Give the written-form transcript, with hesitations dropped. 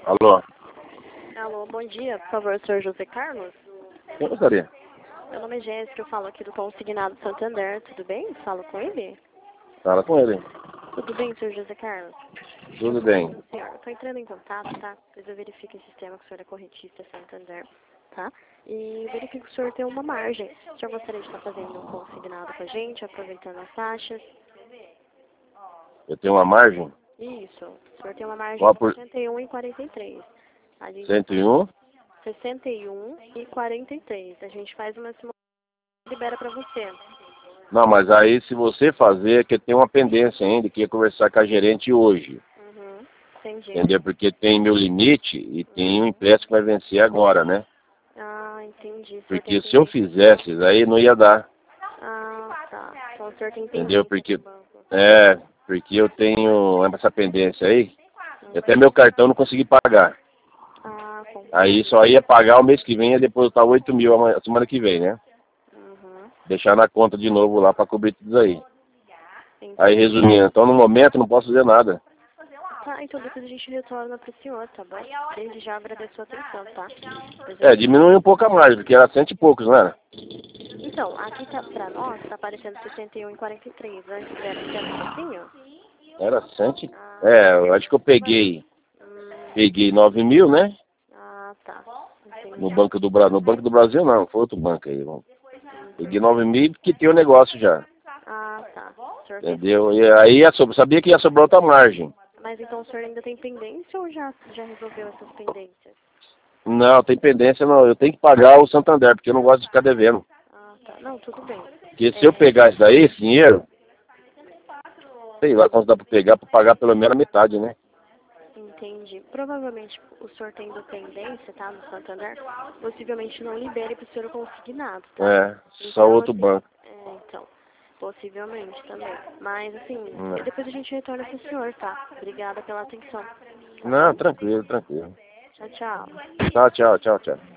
Alô? Alô, bom dia, por favor, senhor José Carlos? Quem gostaria? Meu nome é Jéssica, eu falo aqui do Consignado Santander, tudo bem? Falo com ele? Fala com ele. Tudo bem, senhor José Carlos? Tudo bem. Senhor, eu estou entrando em contato, tá? Pois eu verifico esse sistema que o senhor é correntista Santander, tá? E verifico que o senhor tem uma margem. O senhor gostaria de estar fazendo um consignado com a gente, aproveitando as taxas? Eu tenho uma margem? Isso, o senhor tem uma margem Qual de por 61,43. A gente 101? 61,43. A gente faz uma simulação e libera para você. Não, mas aí se você fazer, é que tem uma pendência ainda, que ia conversar com a gerente hoje. Uhum, entendi. Entendeu? Porque tem meu limite e tem um empréstimo que vai vencer agora, né? Ah, entendi. O senhor tem Porque se eu pendência. fizesse, aí não ia dar. Ah, tá. Então o senhor tem Entendeu? pendência Porque, no banco. porque eu tenho essa pendência aí, e até meu cartão não consegui pagar. Ah, compreendo. Aí só ia pagar o mês que vem e depositar 8 mil a semana que vem, né? Uhum, Deixar na conta de novo lá para cobrir tudo aí. entendi. Aí resumindo, então no momento não posso fazer nada. Tá, então depois a gente retorna pro senhor, tá bom? Desde já agradeço a atenção, tá? Diminui um pouco a mais, porque era 100 e poucos, não era? Então, aqui tá, pra nós tá aparecendo 61,43. Antes era um pouquinho? Era 100. Ah, Eu acho que eu peguei hum, 9 mil, né? ah, tá. No Entendi. Banco do Brasil. No Banco do Brasil não, foi outro banco aí. Peguei 9 mil porque tem o negócio já. Ah, tá. O senhor tem Entendeu? E aí sabia que ia sobrar outra margem. Mas então o senhor ainda tem pendência ou já resolveu essas pendências? Não, tem pendência não. Eu tenho que pagar o Santander, porque eu não gosto de ficar devendo. Ah, tá. Não, tudo bem. Porque se eu pegar isso daí, esse dinheiro, sei lá quanto dá pra pegar, pra pagar pelo menos a metade, né? Entendi. Provavelmente o senhor tendo pendência, tá, no Santander, possivelmente não libere para o senhor consignado, tá? Só Então, outro assim, banco. então, possivelmente também. Mas, assim, É. depois a gente retorna pro senhor, tá? Obrigada pela atenção. Tá Não, bom? tranquilo, tranquilo. Tchau, tchau. Tchau, tchau, tchau, tchau.